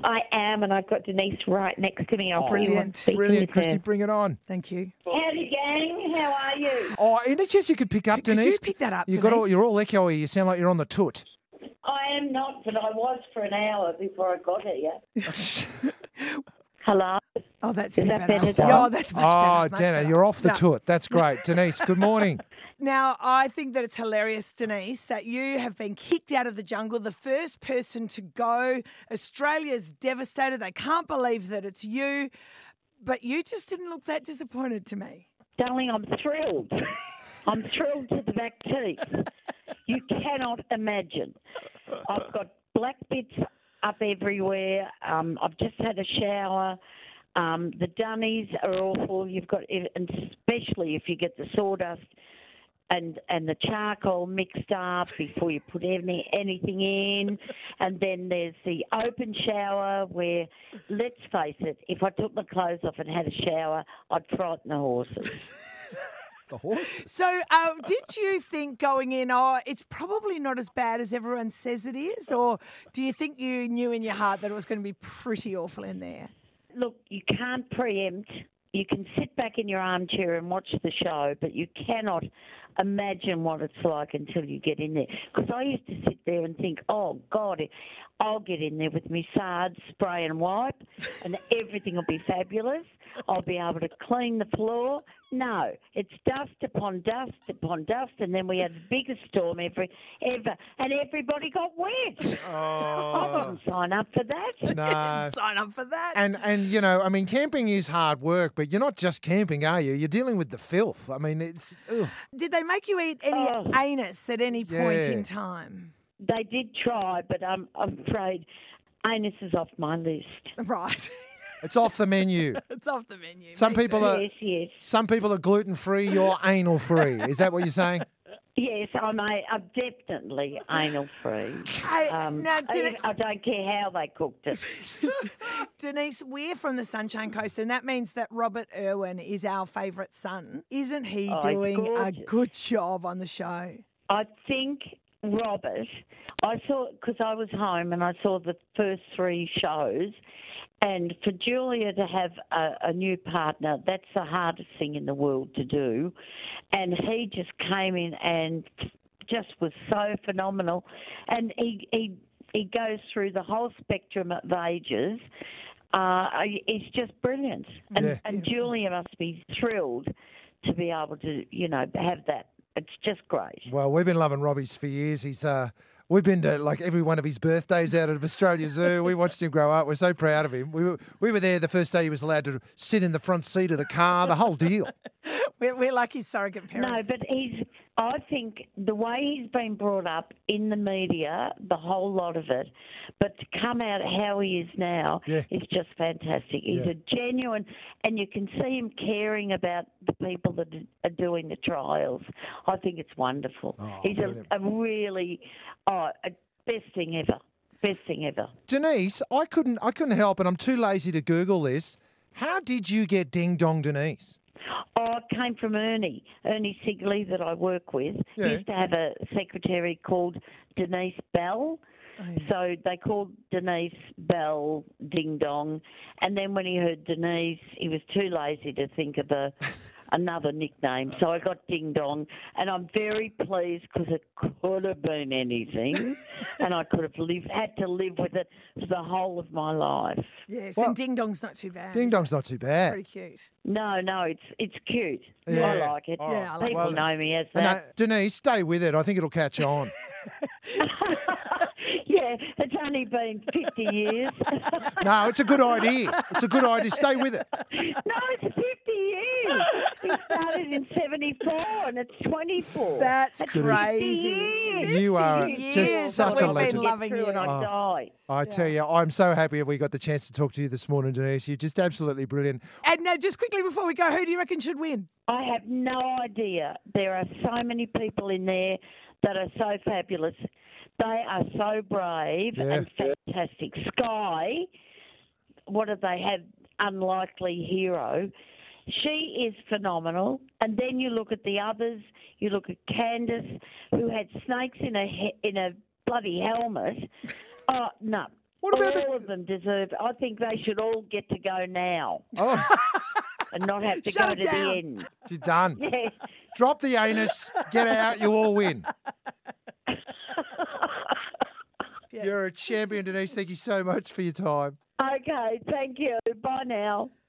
I am, and I've got Denise right next to me. I'll Brilliant. Brilliant, Christy, bring it on. Thank you. Howdy, gang. How are you? Oh, any chance you could pick up, Could Denise? you pick that up, You're Denise? all echoey. You sound like you're on the toot. I am not, but I was for an hour before I got here. Hello? Oh, that's Is very that better. better, Dom? Yeah, that's much better. Much Dana, better. you're off the No. toot. That's great. Denise, good morning. Now, I think that it's hilarious, Denise, that you have been kicked out of the jungle, the first person to go. Australia's devastated. They can't believe that it's you. But you just didn't look that disappointed to me. Darling, I'm thrilled. I'm thrilled to the back teeth. You cannot imagine. I've got black bits up everywhere. I've just had a shower. The dunnies are awful. You've got, and especially if you get the sawdust and the charcoal mixed up before you put anything in. And then there's the open shower where, let's face it, if I took my clothes off and had a shower, I'd frighten the horses. The horse? So did you think going in, it's probably not as bad as everyone says it is? Or do you think you knew in your heart that it was going to be pretty awful in there? Look, you can't preempt. You can sit back in your armchair and watch the show, but you cannot imagine what it's like until you get in there. Because I used to sit there and think, oh, God, I'll get in there with my SARD spray and wipe and everything will be fabulous. I'll be able to clean the floor. No, it's dust upon dust upon dust, and then we had the biggest storm ever, and everybody got wet. I didn't sign up for that. No. Sign up for that. And you know, I mean, camping is hard work, but you're not just camping, are you? You're dealing with the filth. I mean, it's... Ugh. Did they make you eat any anus at any point Yeah. in time? They did try, but I'm afraid anus is off my list. Right. It's off the menu. It's off the menu. Some Me people too. are... Yes. Some people are gluten-free, you're anal-free. Is that what you're saying? Yes, I'm definitely anal-free. Hey, now, I don't care how they cooked it. Denise, we're from the Sunshine Coast, and that means that Robert Irwin is our favourite son. Isn't he He's doing a gorgeous. good job on the show? I think Robert, I saw, because I was home and I saw the first 3 shows, and for Julia to have a new partner, that's the hardest thing in the world to do. And he just came in and just was so phenomenal. And he goes through the whole spectrum of ages. It's just brilliant. And, Yeah. and Julia must be thrilled to be able to, have that. It's just great. Well, we've been loving Robbie's for years. We've been to like every one of his birthdays out of Australia Zoo. We watched him grow up. We're so proud of him. We were there the first day he was allowed to sit in the front seat of the car, the whole deal. We're like his surrogate No, parents. but I think the way he's been brought up in the media, the whole lot of it, but to come out how he is now Yeah. is just fantastic. He's Yeah. a genuine, and you can see him caring about the people that are doing the trials. I think it's wonderful. Oh, He's brilliant. a really, best thing ever. Best thing ever. Denise, I couldn't help it. I'm too lazy to Google this. How did you get Ding Dong Denise? Oh, it came from Ernie Sigley that I work with. Yeah. He used to have a secretary called Denise Bell. So they called Denise Bell Ding Dong. And then when he heard Denise, he was too lazy to think of another nickname. So I got Ding Dong. And I'm very pleased because it could have been anything. And I could have had to live with it for the whole of my life. Yes, Well, and Ding Dong's not too bad. Ding is it? Dong's not too bad. Pretty cute. No, it's cute. Yeah. I like it. Yeah, I like People it. know me as And, that. Denise, stay with it. I think it'll catch on. Yeah, it's only been 50 years. No, it's a good idea. It's a good idea. Stay with it. No, it's 50 years. He started in 74 and it's 24. That's 50 crazy. years. You are years. just such We've a been legend. loving Through you. and I Oh. die. I tell you, I'm so happy we got the chance to talk to you this morning, Denise. You're just absolutely brilliant. And just quickly before we go, who do you reckon should win? I have no idea. There are so many people in there that are so fabulous. They are so brave Yeah. and fantastic. Sky, what do they have? Unlikely hero. She is phenomenal. And then you look at the others. You look at Candace, who had snakes in a bloody helmet. Oh, no. What about All of them deserve. I think they should all get to go now Oh, and not have to Shut go it to down. the end. you're done. Yeah. Drop the anus, get out, you all win. Yeah. You're a champion, Denise. Thank you so much for your time. Okay, thank you. Bye now.